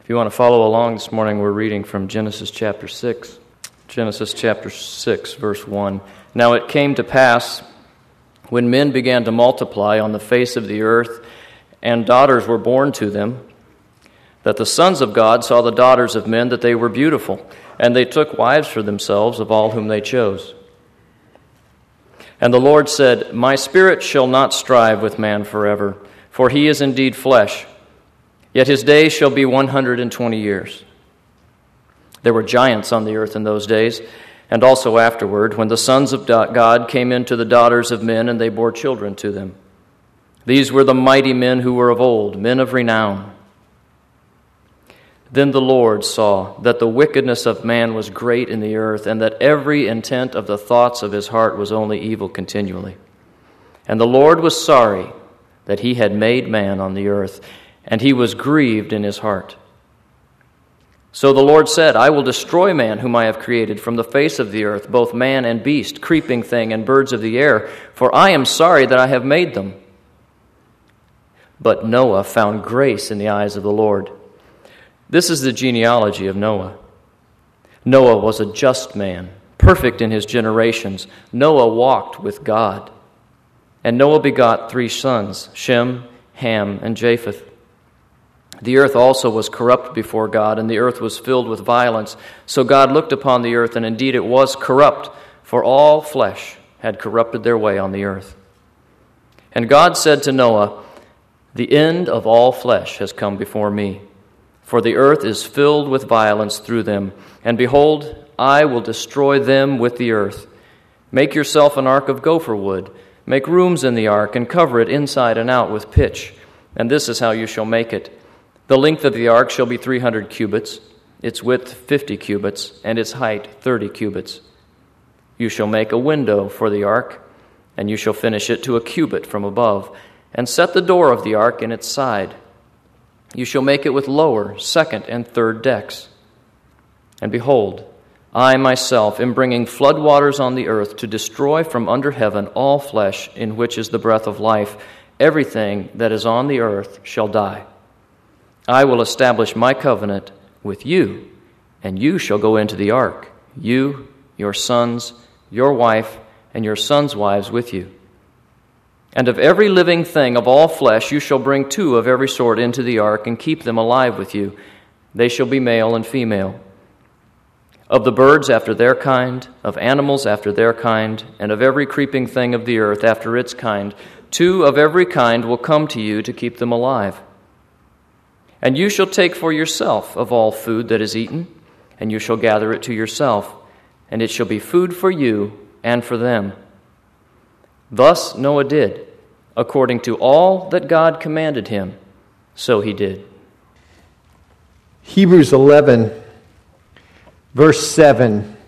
If you want to follow along this morning, we're reading from Genesis chapter 6. Genesis chapter 6, verse 1. Now it came to pass, when men began to multiply on the face of the earth, and daughters were born to them, that the sons of God saw the daughters of men, that they were beautiful, and they took wives for themselves of all whom they chose. And the Lord said, My spirit shall not strive with man forever, for he is indeed flesh. Yet his days shall be 120 years. There were giants on the earth in those days, and also afterward, when the sons of God came into the daughters of men, and they bore children to them. These were the mighty men who were of old, men of renown. Then the Lord saw that the wickedness of man was great in the earth, and that every intent of the thoughts of his heart was only evil continually. And the Lord was sorry that he had made man on the earth, and he was grieved in his heart. So the Lord said, I will destroy man whom I have created from the face of the earth, both man and beast, creeping thing, and birds of the air, for I am sorry that I have made them. But Noah found grace in the eyes of the Lord. This is the genealogy of Noah. Noah was a just man, perfect in his generations. Noah walked with God. And Noah begot 3 sons, Shem, Ham, and Japheth. The earth also was corrupt before God, and the earth was filled with violence. So God looked upon the earth, and indeed it was corrupt, for all flesh had corrupted their way on the earth. And God said to Noah, The end of all flesh has come before me, for the earth is filled with violence through them. And behold, I will destroy them with the earth. Make yourself an ark of gopher wood. Make rooms in the ark, and cover it inside and out with pitch. And this is how you shall make it. The length of the ark shall be 300 cubits, its width 50 cubits, and its height 30 cubits. You shall make a window for the ark, and you shall finish it to a cubit from above, and set the door of the ark in its side. You shall make it with lower, second, and third decks. And behold, I myself am bringing flood waters on the earth to destroy from under heaven all flesh in which is the breath of life. Everything that is on the earth shall die. I will establish my covenant with you, and you shall go into the ark, you, your sons, your wife, and your sons' wives with you. And of every living thing of all flesh you shall bring 2 of every sort into the ark, and keep them alive with you. They shall be male and female. Of the birds after their kind, of animals after their kind, and of every creeping thing of the earth after its kind, 2 of every kind will come to you to keep them alive. And you shall take for yourself of all food that is eaten, and you shall gather it to yourself, and it shall be food for you and for them. Thus Noah did, according to all that God commanded him, so he did. Hebrews 11, verse 7,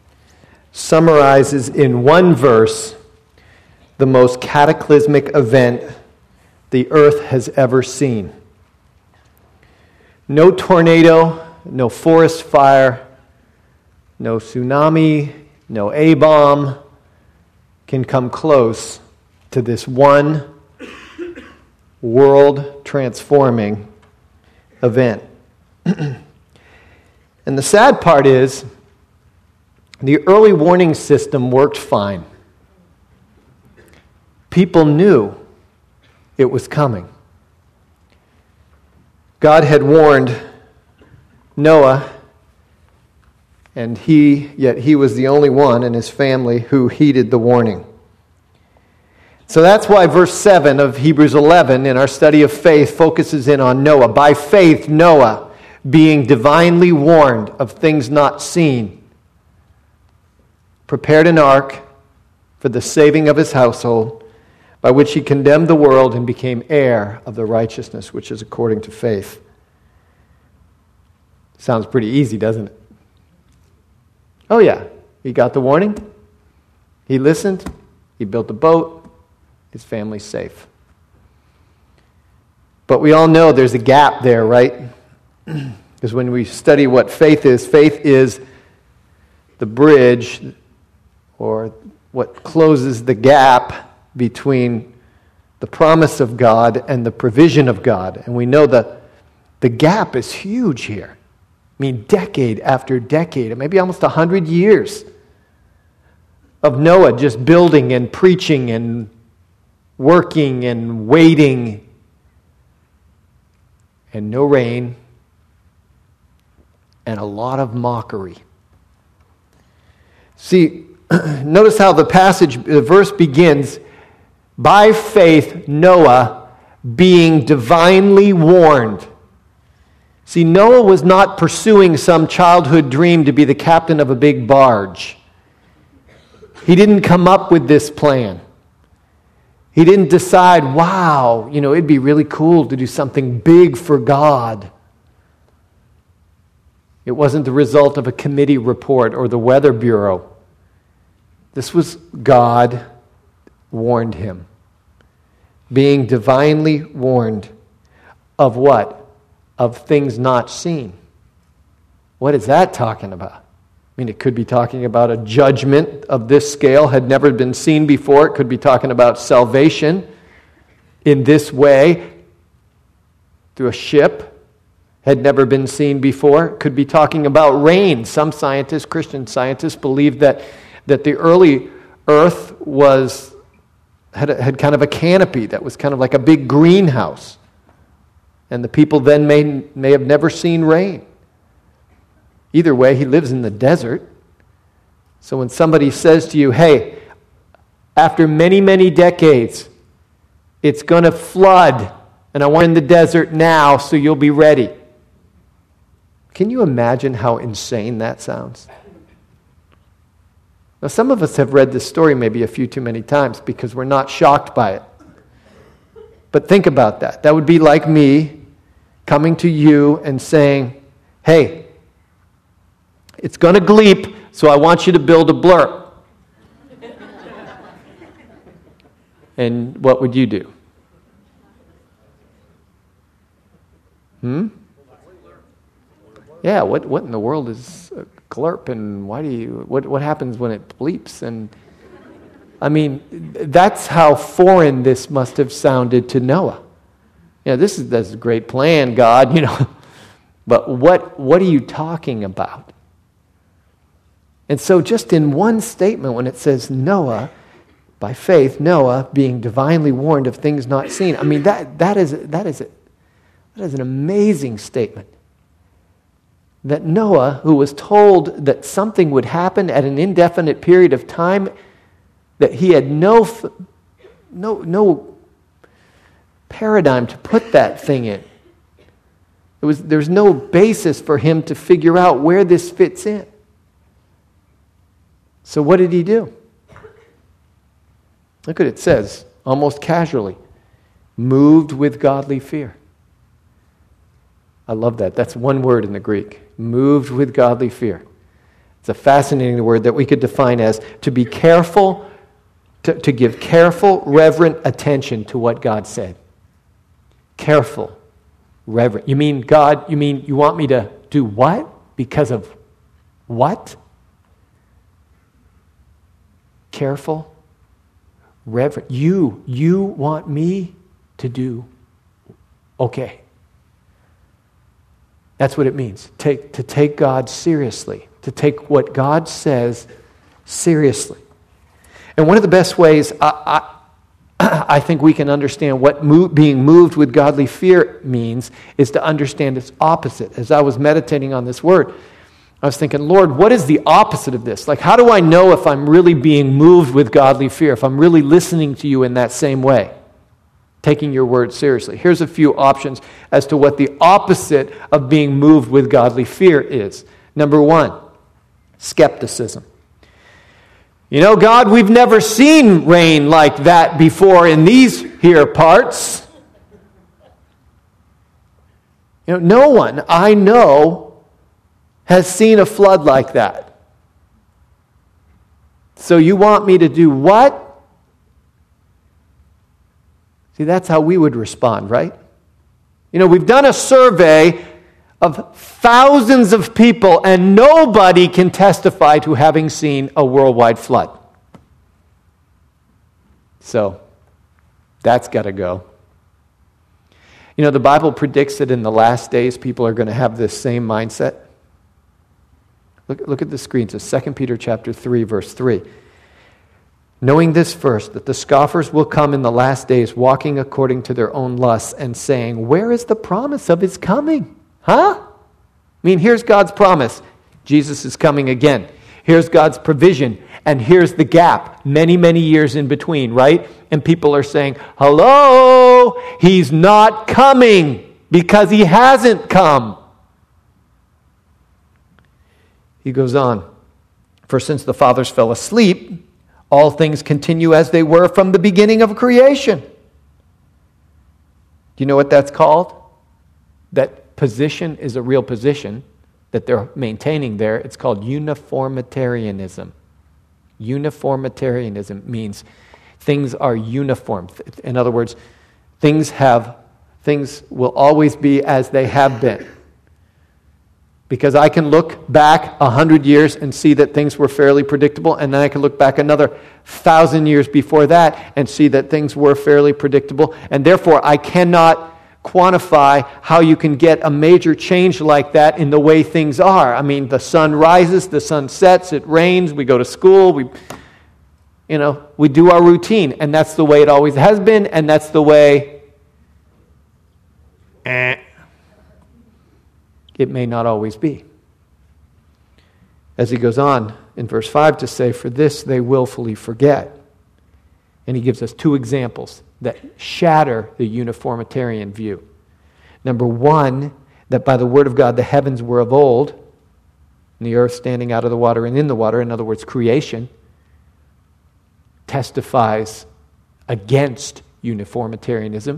summarizes in one verse the most cataclysmic event the earth has ever seen. No tornado, no forest fire, no tsunami, no A-bomb can come close to this one world-transforming event. And the sad part is, the early warning system worked fine. People knew it was coming. God had warned Noah, and yet he was the only one in his family who heeded the warning. So that's why verse 7 of Hebrews 11 in our study of faith focuses in on Noah. By faith, Noah, being divinely warned of things not seen, prepared an ark for the saving of his household, by which he condemned the world and became heir of the righteousness which is according to faith. Sounds pretty easy, doesn't it? Oh yeah, he got the warning, he listened, he built a boat, his family's safe. But we all know there's a gap there, right? Because when we study what faith is the bridge, or what closes the gap between the promise of God and the provision of God. And we know the The gap is huge here. I mean, decade after decade, maybe almost 100 years of Noah just building and preaching and working and waiting, and no rain, and a lot of mockery. See, notice how the verse begins, by faith Noah being divinely warned. See, Noah was not pursuing some childhood dream to be the captain of a big barge. He didn't come up with this plan. He didn't decide, wow, it'd be really cool to do something big for God. It wasn't the result of a committee report or the Weather Bureau. This was God warned him. Being divinely warned of what? Of things not seen. What is that talking about? I mean, it could be talking about a judgment of this scale had never been seen before. It could be talking about salvation in this way through a ship had never been seen before. It could be talking about rain. Some scientists, Christian scientists, believe that the early earth had kind of a canopy that was kind of like a big greenhouse. And the people then may have never seen rain. Either way, he lives in the desert. So when somebody says to you, hey, after many, many decades, it's going to flood, and I want you in the desert now so you'll be ready. Can you imagine how insane that sounds? Now, some of us have read this story maybe a few too many times because we're not shocked by it. But think about that. That would be like me coming to you and saying, hey, it's going to gleep, so I want you to build a blurb. And what would you do? Yeah, what in the world is a glurp, and what happens when it bleeps? And I mean, that's how foreign this must have sounded to Noah. This is a great plan, God, But what are you talking about? And so just in one statement, when it says Noah, by faith, Noah being divinely warned of things not seen, I mean, that is an amazing statement. That Noah, who was told that something would happen at an indefinite period of time, that he had no paradigm to put that thing in. There's no basis for him to figure out where this fits in. So what did he do? Look what it says, almost casually. Moved with godly fear. I love that. That's one word in the Greek. Moved with godly fear. It's a fascinating word that we could define as to be careful, to give careful, reverent attention to what God said. Careful, reverent. You mean, God, you want me to do what? Because of what? Careful, reverent. You want me to do okay. That's what it means, to take God seriously, to take what God says seriously. And one of the best ways I think we can understand what being moved with godly fear means is to understand its opposite. As I was meditating on this word, I was thinking, Lord, what is the opposite of this? Like, how do I know if I'm really being moved with godly fear, if I'm really listening to you in that same way? Taking your word seriously. Here's a few options as to what the opposite of being moved with godly fear is. Number one, skepticism. God, we've never seen rain like that before in these here parts. No one I know has seen a flood like that. So you want me to do what? See, that's how we would respond, right? We've done a survey of thousands of people, and nobody can testify to having seen a worldwide flood. So, that's got to go. You know, the Bible predicts that in the last days people are going to have this same mindset. Look at the screen. It's 2 Peter chapter 3, verse 3. Knowing this first, that the scoffers will come in the last days, walking according to their own lusts, and saying, where is the promise of his coming? Huh? I mean, here's God's promise. Jesus is coming again. Here's God's provision. And here's the gap, many, many years in between, right? And people are saying, hello, he's not coming because he hasn't come. He goes on, for since the fathers fell asleep, all things continue as they were from the beginning of creation. Do you know what that's called? That position is a real position that they're maintaining there. It's called uniformitarianism. Uniformitarianism means things are uniform. In other words, things will always be as they have been. Because I can look back 100 years and see that things were fairly predictable, and then I can look back another 1,000 years before that and see that things were fairly predictable, and therefore I cannot quantify how you can get a major change like that in the way things are. I mean, the sun rises, the sun sets, it rains, we go to school, we do our routine, and that's the way it always has been, and that's the way it may not always be. As he goes on in verse 5 to say, for this they willfully forget. And he gives us two examples that shatter the uniformitarian view. Number one, that by the word of God the heavens were of old, and the earth standing out of the water and in the water, in other words, creation, testifies against uniformitarianism.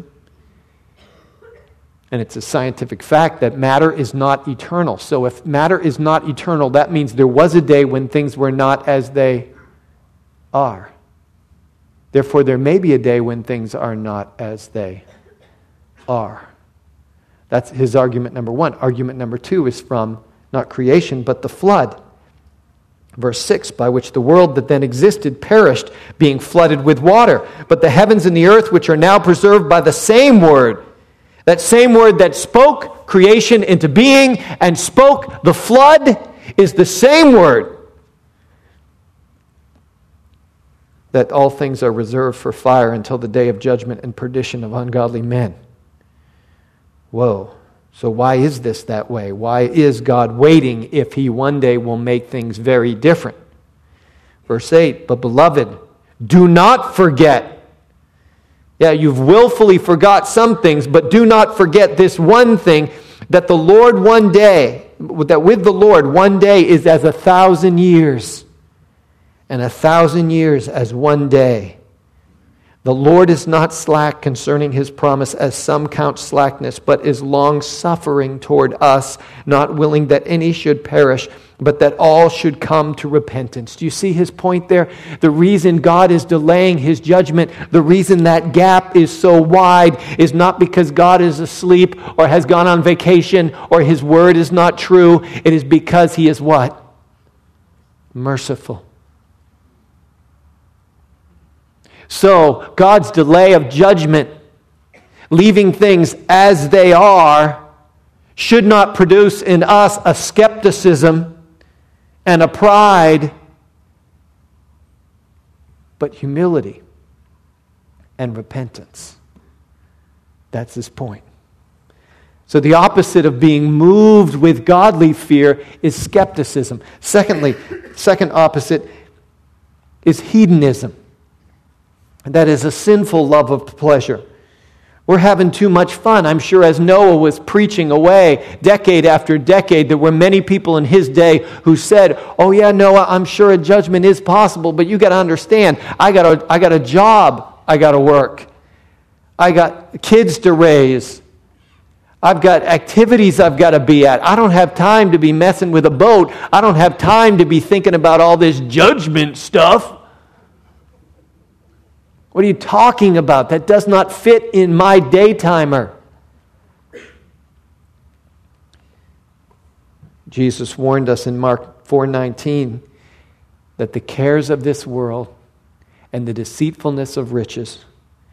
And it's a scientific fact that matter is not eternal. So if matter is not eternal, that means there was a day when things were not as they are. Therefore, there may be a day when things are not as they are. That's his argument number one. Argument number two is from not creation, but the flood. Verse 6, by which the world that then existed perished, being flooded with water. But the heavens and the earth, which are now preserved by the same word, that same word that spoke creation into being and spoke the flood, is the same word that all things are reserved for fire until the day of judgment and perdition of ungodly men. Whoa. So why is this that way? Why is God waiting if he one day will make things very different? Verse 8, but beloved, do not forget. Yeah, you've willfully forgot some things, but do not forget this one thing, that the Lord one day, that with the Lord one day is as 1,000 years, and 1,000 years as one day. The Lord is not slack concerning his promise, as some count slackness, but is long-suffering toward us, not willing that any should perish, but that all should come to repentance. Do you see his point there? The reason God is delaying his judgment, the reason that gap is so wide, is not because God is asleep or has gone on vacation or his word is not true. It is because he is what? Merciful. So, God's delay of judgment, leaving things as they are, should not produce in us a skepticism and a pride, but humility and repentance. That's his point. So the opposite of being moved with godly fear is skepticism. Second opposite is hedonism. That is a sinful love of pleasure. We're having too much fun. I'm sure as Noah was preaching away decade after decade, there were many people in his day who said, oh yeah, Noah, I'm sure a judgment is possible, but you got to understand, I got a job I got to work. I got kids to raise. I've got activities I've got to be at. I don't have time to be messing with a boat. I don't have time to be thinking about all this judgment stuff. What are you talking about? That does not fit in my daytimer. Jesus warned us in Mark 4:19 that the cares of this world and the deceitfulness of riches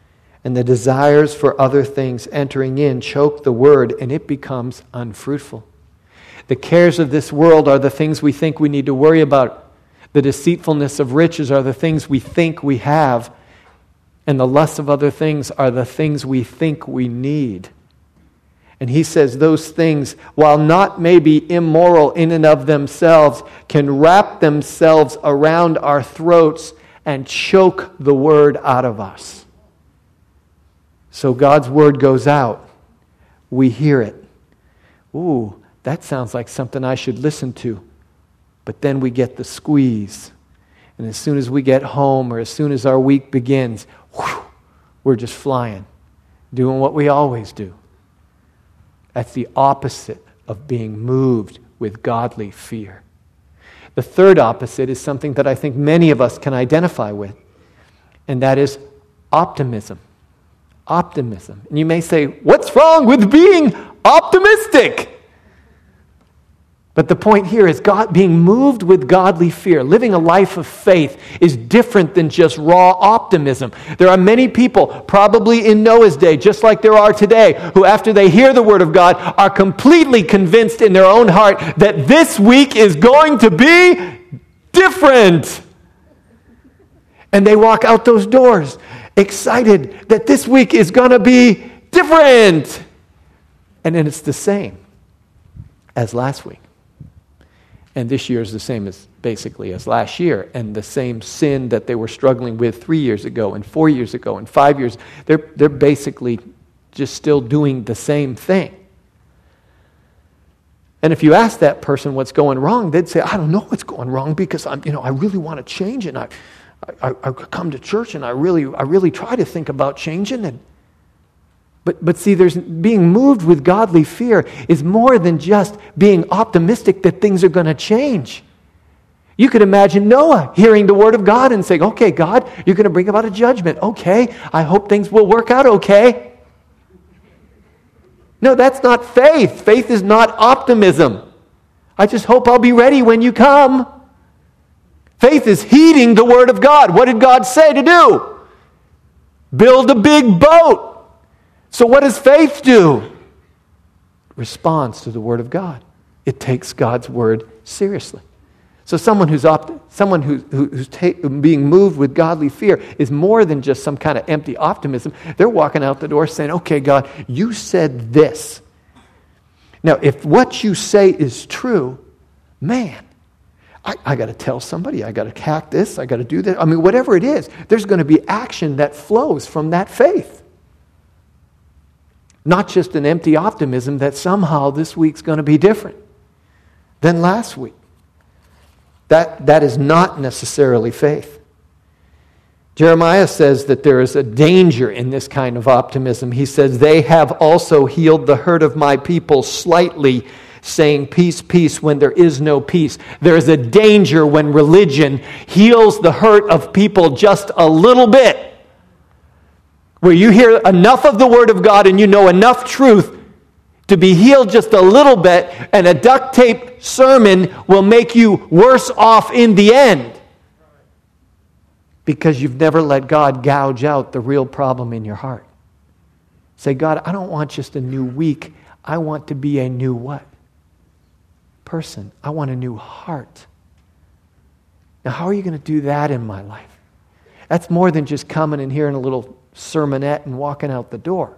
and the desires for other things entering in choke the word, and it becomes unfruitful. The cares of this world are the things we think we need to worry about. The deceitfulness of riches are the things we think we have, and the lust of other things are the things we think we need. And he says those things, while not maybe immoral in and of themselves, can wrap themselves around our throats and choke the word out of us. So God's word goes out. We hear it. Ooh, that sounds like something I should listen to. But then we get the squeeze. And as soon as we get home or as soon as our week begins, we're just flying, doing what we always do. That's the opposite of being moved with godly fear. The third opposite is something that I think many of us can identify with, and that is optimism. Optimism. And you may say, what's wrong with being optimistic? But the point here is being moved with godly fear. Living a life of faith is different than just raw optimism. There are many people, probably in Noah's day, just like there are today, who after they hear the word of God are completely convinced in their own heart that this week is going to be different. And they walk out those doors excited that this week is going to be different. And then it's the same as last week. And this year is the same as basically as last year. And the same sin that they were struggling with 3 years ago and 4 years ago and 5 years, they're basically just still doing the same thing. And if you ask that person what's going wrong, they'd say, I don't know what's going wrong because I really want to change, and I come to church and I really try to think about changing. But see, there's being moved with godly fear is more than just being optimistic that things are going to change. You could imagine Noah hearing the word of God and saying, okay, God, you're going to bring about a judgment. Okay, I hope things will work out okay. No, that's not faith. Faith is not optimism. I just hope I'll be ready when you come. Faith is heeding the word of God. What did God say to do? Build a big boat. So what does faith do? Responds to the word of God. It takes God's word seriously. So someone who's being moved with godly fear is more than just some kind of empty optimism. They're walking out the door saying, okay, God, you said this. Now, if what you say is true, man, I got to tell somebody, I got to hack this, I got to do that. I mean, whatever it is, there's going to be action that flows from that faith. Not just an empty optimism that somehow this week's going to be different than last week. That is not necessarily faith. Jeremiah says that there is a danger in this kind of optimism. He says, they have also healed the hurt of my people slightly, saying peace, peace, when there is no peace. There is a danger when religion heals the hurt of people just a little bit. Where you hear enough of the word of God and you know enough truth to be healed just a little bit, and a duct tape sermon will make you worse off in the end. Because you've never let God gouge out the real problem in your heart. Say, God, I don't want just a new week. I want to be a new what? Person. I want a new heart. Now, how are you going to do that in my life? That's more than just coming and hearing a little sermonette and walking out the door.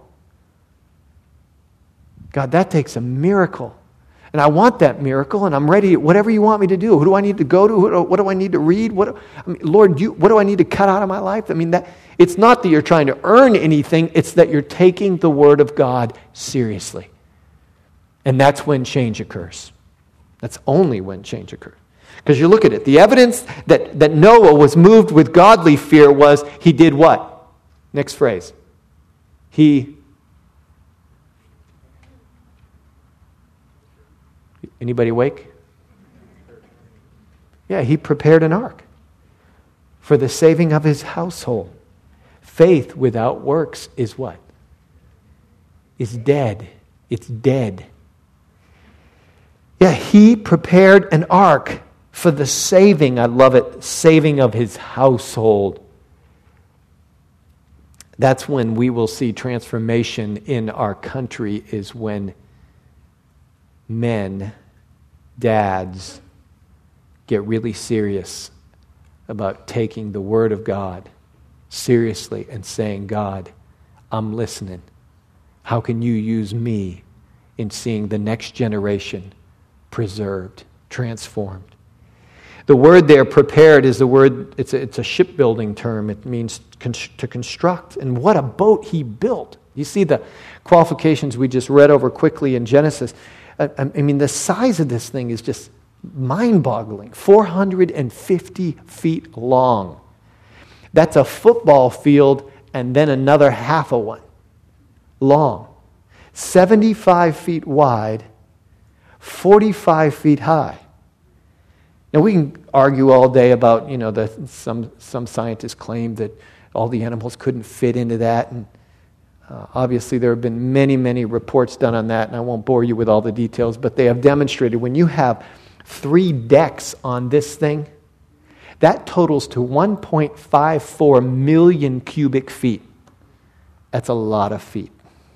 God, that takes a miracle. And I want that miracle, and I'm ready. Whatever you want me to do. Who do I need to go to? What do I need to read? Lord, what do I need to cut out of my life? It's not that you're trying to earn anything. It's that you're taking the word of God seriously. And that's when change occurs. That's only when change occurs. Because you look at it. The evidence that Noah was moved with godly fear was he did what? Next phrase. Anybody awake? Yeah, he prepared an ark for the saving of his household. Faith without works is what? Is dead. It's dead. Yeah, he prepared an ark for the saving, I love it, saving of his household. That's when we will see transformation in our country, is when men, dads, get really serious about taking the Word of God seriously and saying, God, I'm listening. How can you use me in seeing the next generation preserved, transformed? The word there, prepared, is the word, it's a shipbuilding term. It means to construct. And what a boat he built. You see the qualifications we just read over quickly in Genesis. I mean, the size of this thing is just mind-boggling. 450 feet long. That's a football field and then another half a one long. 75 feet wide, 45 feet high. Now, we can argue all day about, that some scientists claim that all the animals couldn't fit into that. And obviously, there have been many, many reports done on that, and I won't bore you with all the details, but they have demonstrated when you have 3 decks on this thing, that totals to 1.54 million cubic feet. That's a lot of feet.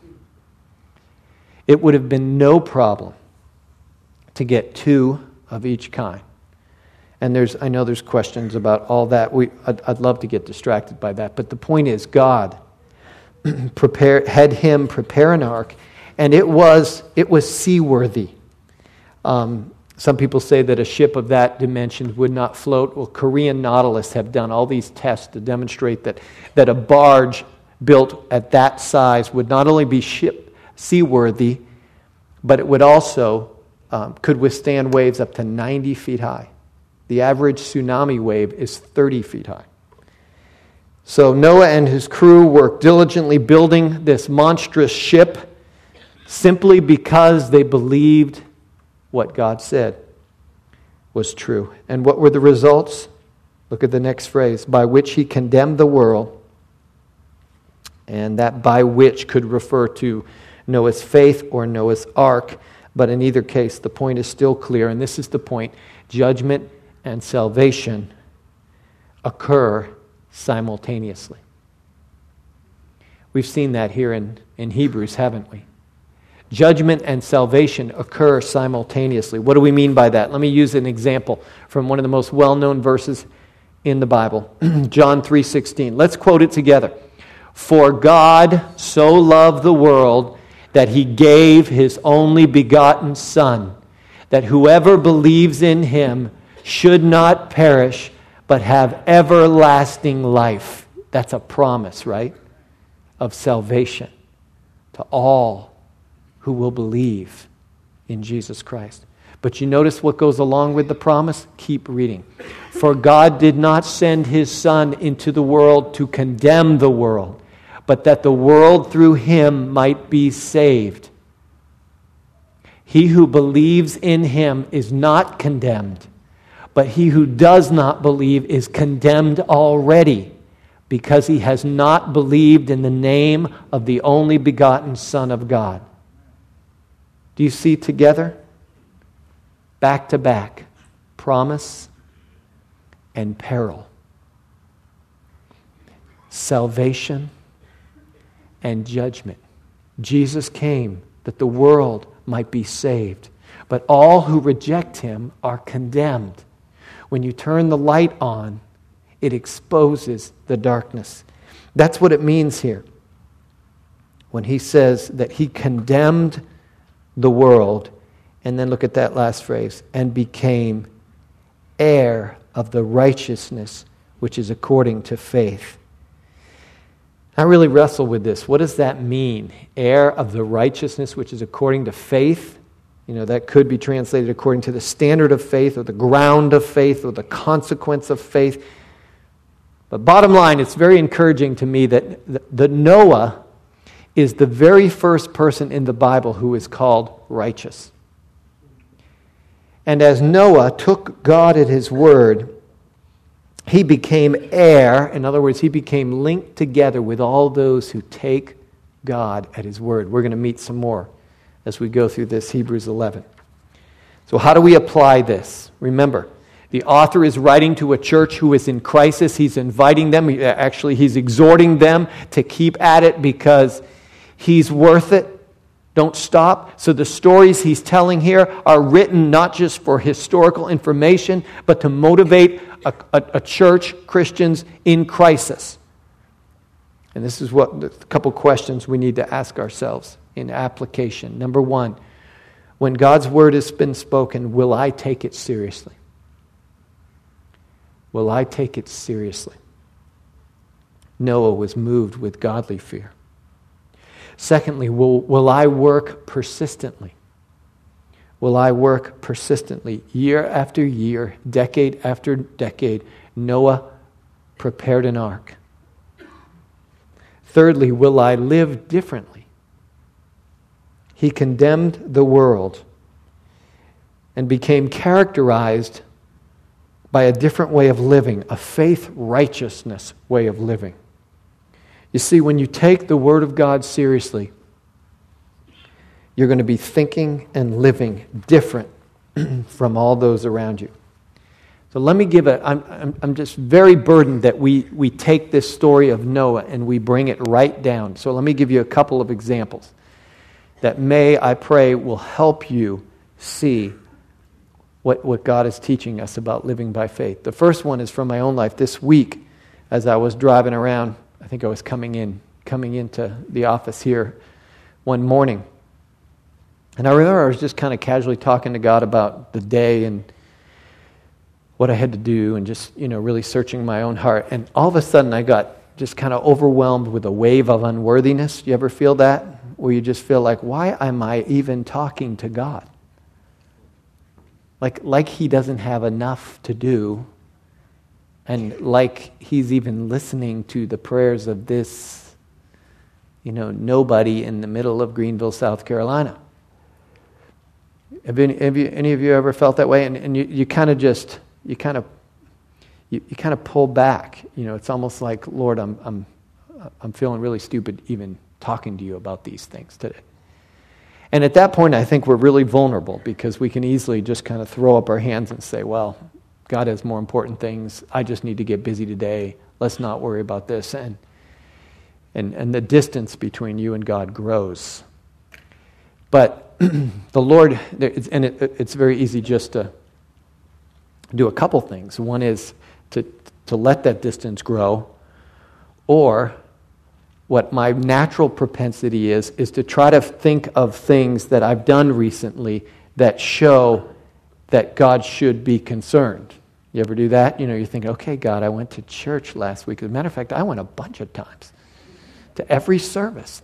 It would have been no problem to get 2 of each kind. And I know there's questions about all that. I'd love to get distracted by that. But the point is, God had him prepare an ark, and it was seaworthy. Some people say that a ship of that dimension would not float. Well, Korean nautilusts have done all these tests to demonstrate that a barge built at that size would not only be seaworthy, but it would also could withstand waves up to 90 feet high. The average tsunami wave is 30 feet high. So Noah and his crew worked diligently building this monstrous ship simply because they believed what God said was true. And what were the results? Look at the next phrase. By which he condemned the world. And that by which could refer to Noah's faith or Noah's ark. But in either case, the point is still clear. And this is the point. Judgment and salvation occur simultaneously. We've seen that here in Hebrews, haven't we? Judgment and salvation occur simultaneously. What do we mean by that? Let me use an example from one of the most well-known verses in the Bible, John 3:16. Let's quote it together. For God so loved the world that he gave his only begotten Son, that whoever believes in him should not perish, but have everlasting life. That's a promise, right? Of salvation to all who will believe in Jesus Christ. But you notice what goes along with the promise? Keep reading. For God did not send his Son into the world to condemn the world, but that the world through him might be saved. He who believes in him is not condemned, but he who does not believe is condemned already, because he has not believed in the name of the only begotten Son of God. Do you see together? Back to back, promise and peril. Salvation and judgment. Jesus came that the world might be saved, but all who reject him are condemned. When you turn the light on, it exposes the darkness. That's what it means here when he says that he condemned the world, and then look at that last phrase, and became heir of the righteousness which is according to faith. I really wrestle with this. What does that mean? Heir of the righteousness which is according to faith? That could be translated according to the standard of faith or the ground of faith or the consequence of faith. But bottom line, it's very encouraging to me that Noah is the very first person in the Bible who is called righteous. And as Noah took God at his word, he became heir. In other words, he became linked together with all those who take God at his word. We're going to meet some more as we go through this Hebrews 11. So how do we apply this? Remember, The author is writing to a church who is in crisis. He's inviting them, he's exhorting them to keep at it because he's worth it. Don't stop. So the stories he's telling here are written not just for historical information, but to motivate a church, Christians in crisis. And this is what a couple questions we need to ask ourselves in application. Number one, when God's word has been spoken, will I take it seriously? Will I take it seriously? Noah was moved with godly fear. Secondly, will I work persistently? Will I work persistently? Year after year, decade after decade, Noah prepared an ark. Thirdly, will I live differently? He condemned the world and became characterized by a different way of living, a faith righteousness way of living. You see, when you take the Word of God seriously, you're going to be thinking and living different from all those around you. So let me give I'm just very burdened that we take this story of Noah and we bring it right down. So let me give you a couple of examples that I pray, will help you see what God is teaching us about living by faith. The first one is from my own life. This week, as I was driving around, I think I was coming into the office here one morning. And I remember I was just kind of casually talking to God about the day and what I had to do and just, really searching my own heart. And all of a sudden I got just kind of overwhelmed with a wave of unworthiness. You ever feel that? Where you just feel like, why am I even talking to God? Like he doesn't have enough to do, and like he's even listening to the prayers of this, nobody in the middle of Greenville, South Carolina. Have any of you ever felt that way? And you kind of pull back. It's almost like, Lord, I'm feeling really stupid even talking to you about these things today. And at that point, I think we're really vulnerable because we can easily just kind of throw up our hands and say, well, God has more important things. I just need to get busy today. Let's not worry about this. And the distance between you and God grows. But the Lord, it's very easy just to do a couple things. One is to let that distance grow, or what my natural propensity is to try to think of things that I've done recently that show that God should be concerned. You ever do that? You think, okay, God, I went to church last week. As a matter of fact, I went a bunch of times to every service.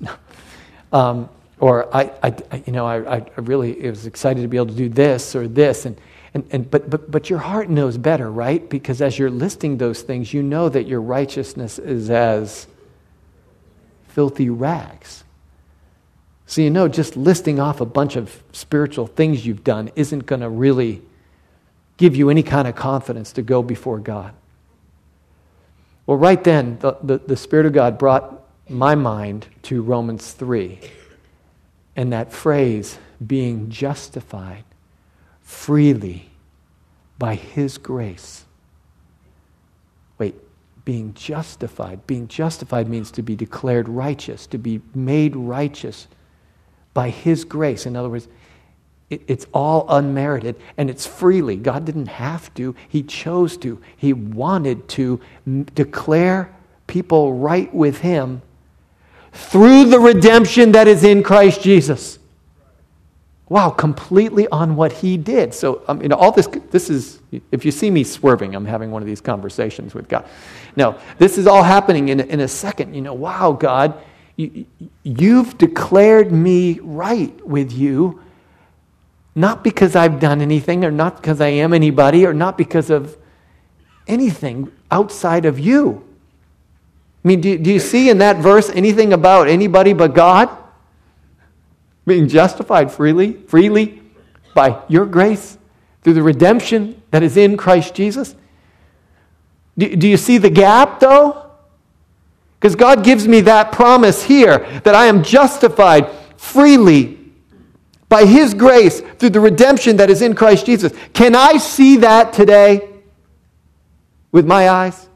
Or I really was excited to be able to do this or this, but your heart knows better, right? Because as you're listing those things, you know that your righteousness is as filthy rags. So just listing off a bunch of spiritual things you've done isn't going to really give you any kind of confidence to go before God. Well, right then, the Spirit of God brought my mind to Romans 3. And that phrase, being justified freely by His grace. Wait, being justified means to be declared righteous, to be made righteous by His grace. In other words, it's all unmerited, and it's freely. God didn't have to. He chose to. He wanted to declare people right with Him through the redemption that is in Christ Jesus. Wow, completely on what He did. So, all this is, if you see me swerving, I'm having one of these conversations with God. Now, this is all happening in a second. Wow, God, you've declared me right with you, not because I've done anything, or not because I am anybody, or not because of anything outside of you. Do you see in that verse anything about anybody but God? Being justified freely by your grace through the redemption that is in Christ Jesus. Do you see the gap, though? Because God gives me that promise here that I am justified freely by His grace through the redemption that is in Christ Jesus. Can I see that today? with my eyes?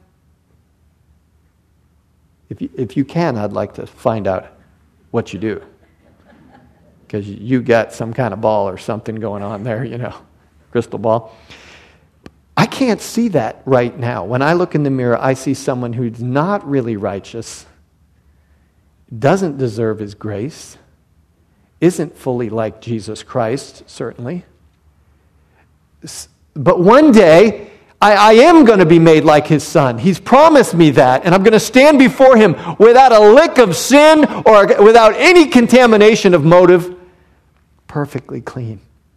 If you can, I'd like to find out what you do. Because you got some kind of ball or something going on there, crystal ball. I can't see that right now. When I look in the mirror, I see someone who's not really righteous, doesn't deserve His grace, isn't fully like Jesus Christ, certainly. But one day, I am going to be made like His Son. He's promised me that, and I'm going to stand before Him without a lick of sin or without any contamination of motive, perfectly clean.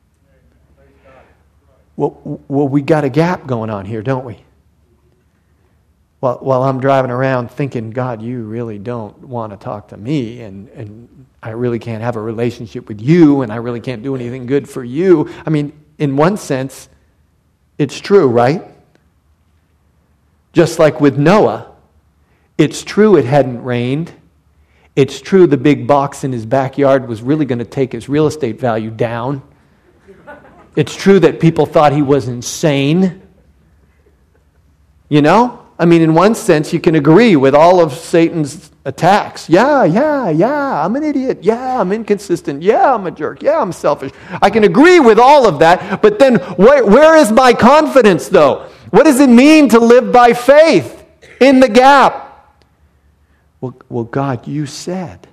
Well, we got a gap going on here, don't we? While I'm driving around thinking, God, you really don't want to talk to me, and I really can't have a relationship with you, and I really can't do anything good for you. I mean, in one sense, it's true, right? Just like with Noah, it's true it hadn't rained. It's true the big box in his backyard was really going to take his real estate value down. It's true that people thought he was insane. I mean, in one sense, you can agree with all of Satan's attacks. Yeah, I'm an idiot. Yeah, I'm inconsistent. Yeah, I'm a jerk. Yeah, I'm selfish. I can agree with all of that, but then where is my confidence, though? What does it mean to live by faith in the gap? Well, God, you said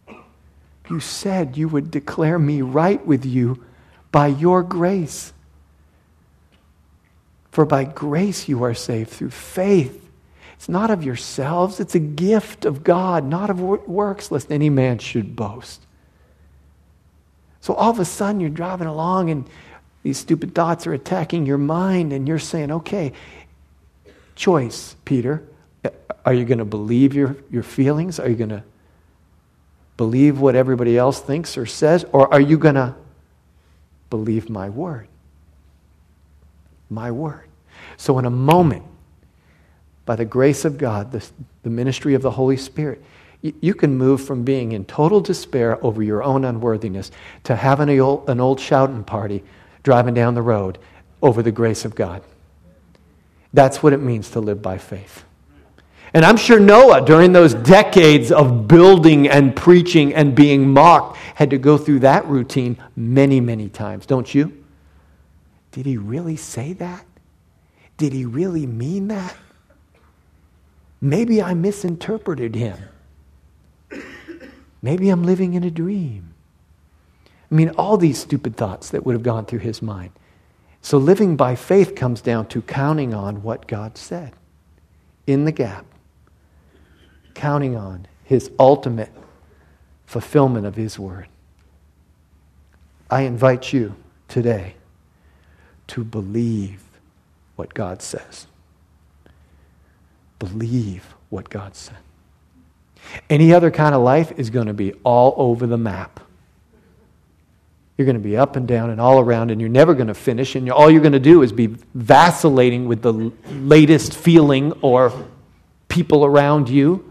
you would declare me right with you by your grace. For by grace you are saved through faith. It's not of yourselves, it's a gift of God, not of works, lest any man should boast. So all of a sudden you're driving along and these stupid thoughts are attacking your mind and you're saying, okay, choice, Peter. Are you going to believe your feelings? Are you going to believe what everybody else thinks or says? Or are you going to believe my word? My word. So in a moment, by the grace of God, the ministry of the Holy Spirit, you can move from being in total despair over your own unworthiness to having an old shouting party driving down the road over the grace of God. That's what it means to live by faith. And I'm sure Noah, during those decades of building and preaching and being mocked, had to go through that routine many, many times. Don't you? Did he really say that? Did he really mean that? Maybe I misinterpreted him. Maybe I'm living in a dream. I mean, all these stupid thoughts that would have gone through his mind. So living by faith comes down to counting on what God said in the gap. Counting on His ultimate fulfillment of His word. I invite you today to believe what God says. Believe what God said. Any other kind of life is going to be all over the map. You're going to be up and down and all around, and you're never going to finish, and all you're going to do is be vacillating with the latest feeling or people around you.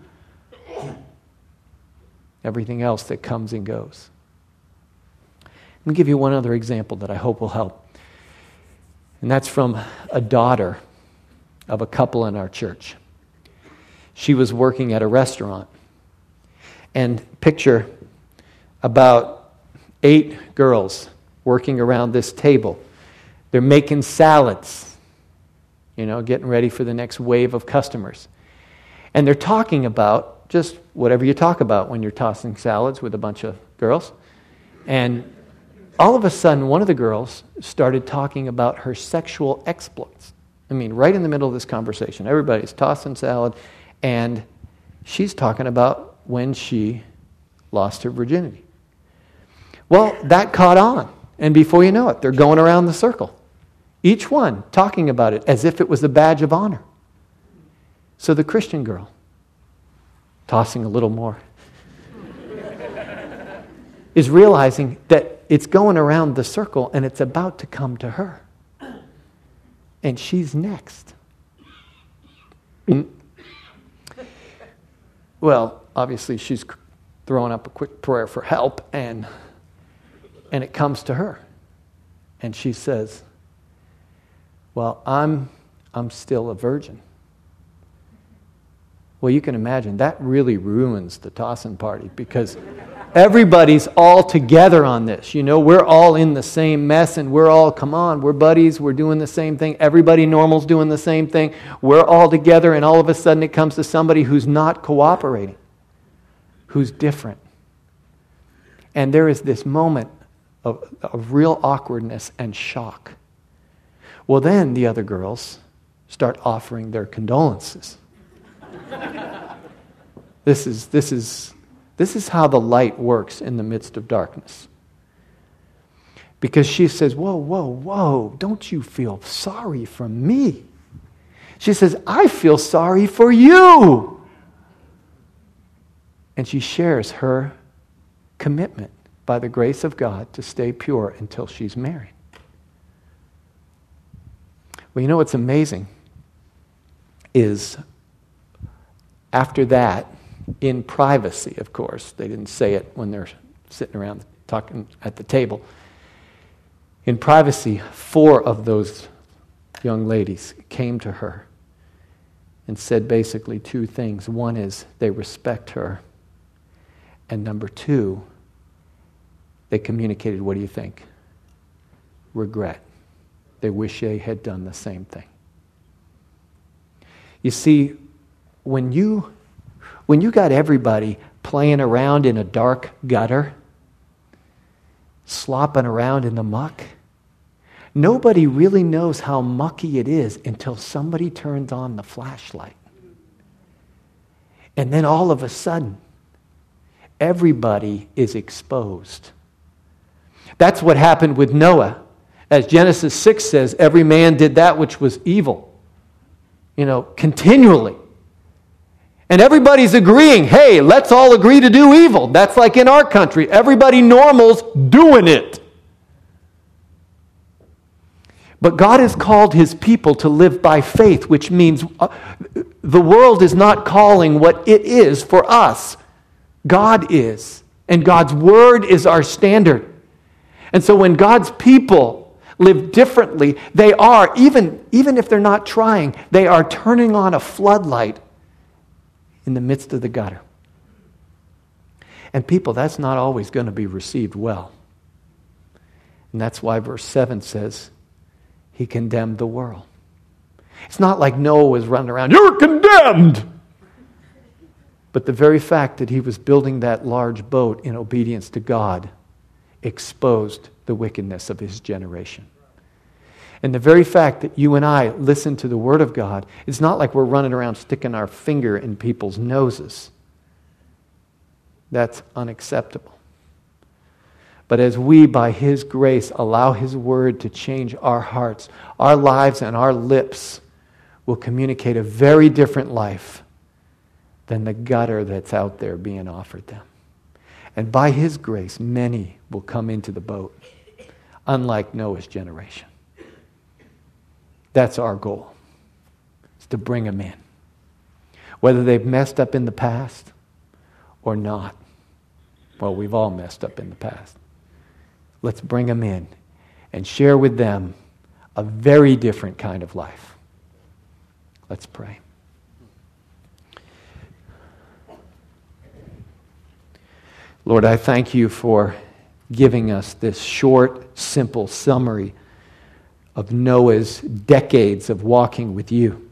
Everything else that comes and goes. Let me give you one other example that I hope will help. And that's from a daughter of a couple in our church. She was working at a restaurant. And picture about 8 girls working around this table. They're making salads, getting ready for the next wave of customers. And they're talking about just whatever you talk about when you're tossing salads with a bunch of girls. And all of a sudden, one of the girls started talking about her sexual exploits. I mean, right in the middle of this conversation. Everybody's tossing salad, and she's talking about when she lost her virginity. Well, that caught on. And before you know it, they're going around the circle. Each one talking about it as if it was a badge of honor. So the Christian girl, tossing a little more, is realizing that it's going around the circle and it's about to come to her. And she's next. Well, obviously she's throwing up a quick prayer for help, and it comes to her. And she says, well, I'm I'm still a virgin. Well, you can imagine that really ruins the Tossin party because everybody's all together on this. You know, we're all in the same mess and we're all, come on, we're buddies, we're doing the same thing. Everybody normal's doing the same thing. We're all together and all of a sudden it comes to somebody who's not cooperating, who's different. And there is this moment of real awkwardness and shock. Well, then the other girls start offering their condolences. This is how the light works in the midst of darkness. Because she says, whoa, don't you feel sorry for me? She says, I feel sorry for you. And she shares her commitment by the grace of God to stay pure until she's married. Well, you know what's amazing is after that, in privacy, of course, they didn't say it when they're sitting around talking at the table. In privacy, 4 of those young ladies came to her and said basically 2 things. One is they respect her. And number 2, they communicated, what do you think? Regret. They wish they had done the same thing. You see, when you got everybody playing around in a dark gutter, slopping around in the muck, nobody really knows how mucky it is until somebody turns on the flashlight. And then all of a sudden, everybody is exposed. That's what happened with Noah. As Genesis 6 says, every man did that which was evil, continually. And everybody's agreeing, hey, let's all agree to do evil. That's like in our country. Everybody normal's doing it. But God has called His people to live by faith, which means the world is not calling what it is for us. God is. And God's Word is our standard. And so when God's people live differently, they are, even if they're not trying, they are turning on a floodlight in the midst of the gutter. And people, that's not always going to be received well. And that's why verse 7 says, He condemned the world. It's not like Noah was running around, you're condemned! But the very fact that he was building that large boat in obedience to God exposed the wickedness of his generation. And the very fact that you and I listen to the Word of God, it's not like we're running around sticking our finger in people's noses. That's unacceptable. But as we, by His grace, allow His Word to change our hearts, our lives and our lips will communicate a very different life than the gutter that's out there being offered them. And by His grace, many will come into the boat, unlike Noah's generation. That's our goal, is to bring them in. Whether they've messed up in the past or not. Well, we've all messed up in the past. Let's bring them in and share with them a very different kind of life. Let's pray. Lord, I thank You for giving us this short, simple summary of Noah's decades of walking with You.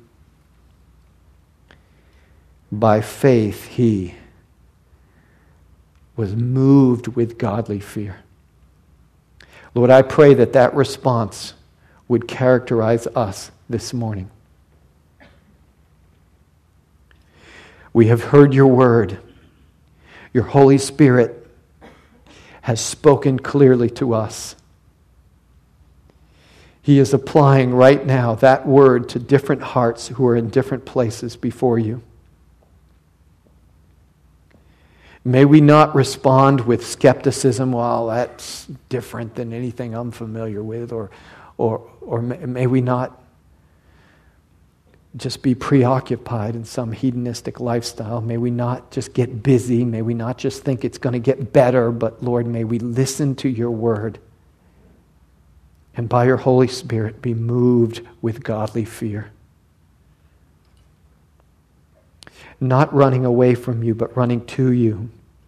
By faith, he was moved with godly fear. Lord, I pray that that response would characterize us this morning. We have heard Your word. Your Holy Spirit has spoken clearly to us. He is applying right now that word to different hearts who are in different places before You. May we not respond with skepticism, well, that's different than anything I'm familiar with, or may we not just be preoccupied in some hedonistic lifestyle. May we not just get busy. May we not just think it's going to get better, but Lord, may we listen to Your word and by Your Holy Spirit be moved with godly fear. not running away from you, but running to you.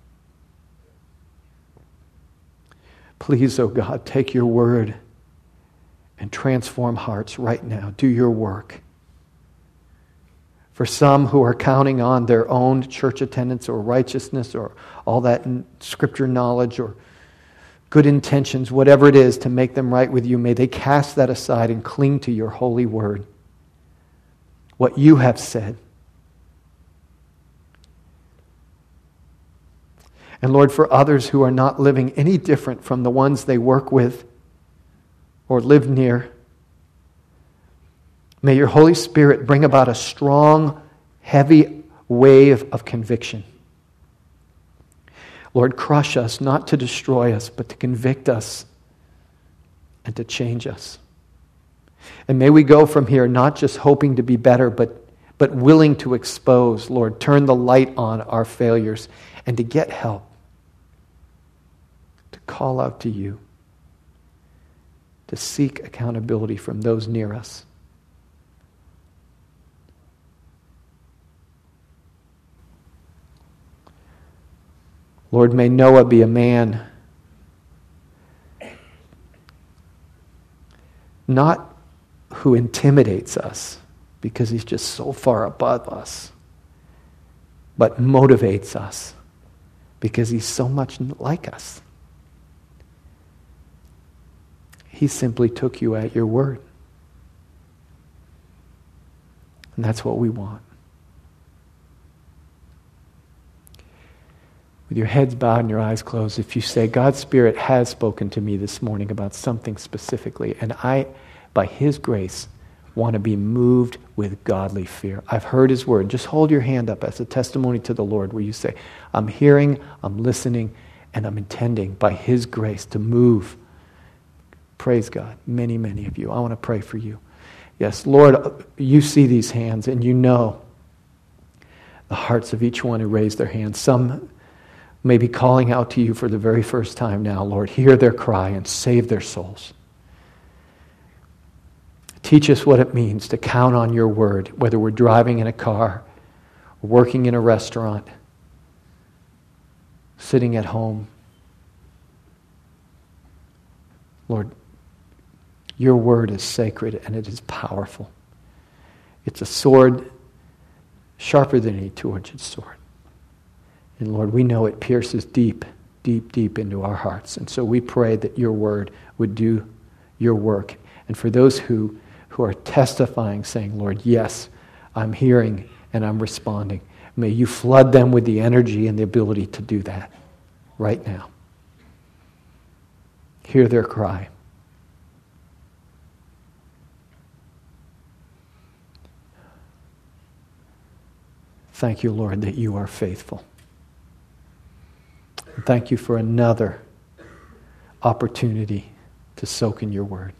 Please, oh God, take your word and transform hearts right now. Do your work. For some who are counting on their own church attendance or righteousness or all that scripture knowledge or good intentions, whatever it is to make them right with you, may they cast that aside and cling to your holy word. What you have said. And Lord, for others who are not living any different from the ones they work with or live near, may your Holy Spirit bring about a strong, heavy wave of conviction. Lord, crush us, not to destroy us, but to convict us and to change us. And may we go from here not just hoping to be better, but willing to expose, Lord, turn the light on our failures and to get help, to call out to you, to seek accountability from those near us. Lord, may Noah be a man not who intimidates us because he's just so far above us, but motivates us because he's so much like us. He simply took you at your word. And that's what we want. With your heads bowed and your eyes closed, if you say, God's Spirit has spoken to me this morning about something specifically, and I, by His grace, want to be moved with godly fear. I've heard His word. Just hold your hand up as a testimony to the Lord where you say, I'm hearing, I'm listening, and I'm intending by His grace to move. Praise God. Many, many of you. I want to pray for you. Yes, Lord, you see these hands and you know the hearts of each one who raised their hands. Some may be calling out to you for the very first time now. Lord, hear their cry and save their souls. Teach us what it means to count on your word, whether we're driving in a car, working in a restaurant, sitting at home. Lord, your word is sacred and it is powerful. It's a sword sharper than any two-edged sword. And Lord, we know it pierces deep, deep, deep into our hearts. And so we pray that your word would do your work. And for those who are testifying, saying, Lord, yes, I'm hearing and I'm responding, may you flood them with the energy and the ability to do that right now. Hear their cry. Thank you, Lord, that you are faithful. Thank you for another opportunity to soak in your word.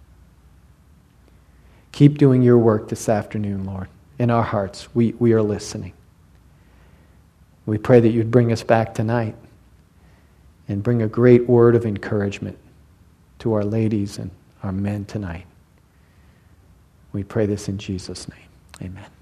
Keep doing your work this afternoon, Lord. In our hearts, we are listening. We pray that you'd bring us back tonight and bring a great word of encouragement to our ladies and our men tonight. We pray this in Jesus' name. Amen.